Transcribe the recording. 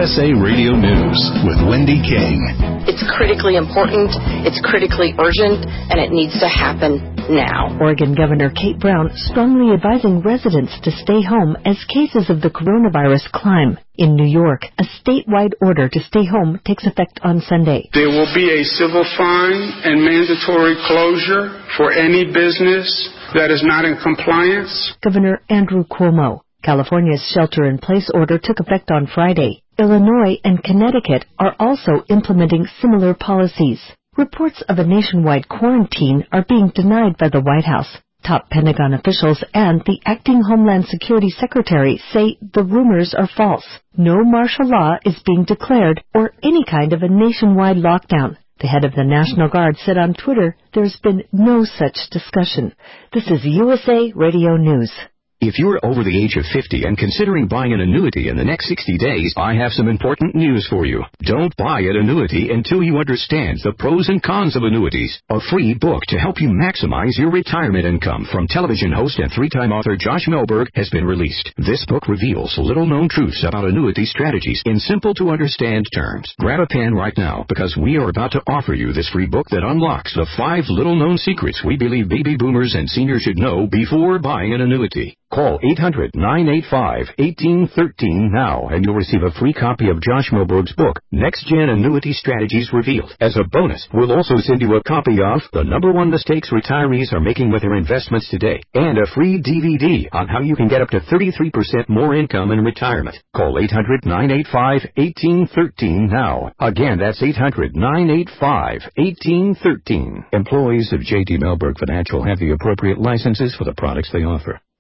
USA Radio News with Wendy King. It's critically important, it's critically urgent, and it needs to happen now. Oregon Governor Kate Brown strongly advising residents to stay home as cases of the coronavirus climb. In New York, a statewide order to stay home takes effect on Sunday. There will be a civil fine and mandatory closure for any business that is not in compliance. Governor Andrew Cuomo. California's shelter-in-place order took effect on Friday. Illinois and Connecticut are also implementing similar policies. Reports of a nationwide quarantine are being denied by the White House. Top Pentagon officials and the acting Homeland Security Secretary say the rumors are false. No martial law is being declared or any kind of a nationwide lockdown. The head of the National Guard said on Twitter there's been no such discussion. This is USA Radio News. If you're over the age of 50 and considering buying an annuity in the next 60 days, I have some important news for you. Don't buy an annuity until you understand the pros and cons of annuities. A free book to help you maximize your retirement income from television host and three-time author Josh Melberg has been released. This book reveals little-known truths about annuity strategies in simple-to-understand terms. Grab a pen right now because we are about to offer you this free book that unlocks the 5 little-known secrets we believe baby boomers and seniors should know before buying an annuity. Call 800-985-1813 now, and you'll receive a free copy of Josh Melberg's book, Next Gen Annuity Strategies Revealed. As a bonus, we'll also send you a copy of The #1 Mistakes Retirees Are Making with Their Investments Today, and a free DVD on how you can get up to 33% more income in retirement. Call 800-985-1813 now. Again, that's 800-985-1813. Employees of J.D. Melberg Financial have the appropriate licenses for the products they offer.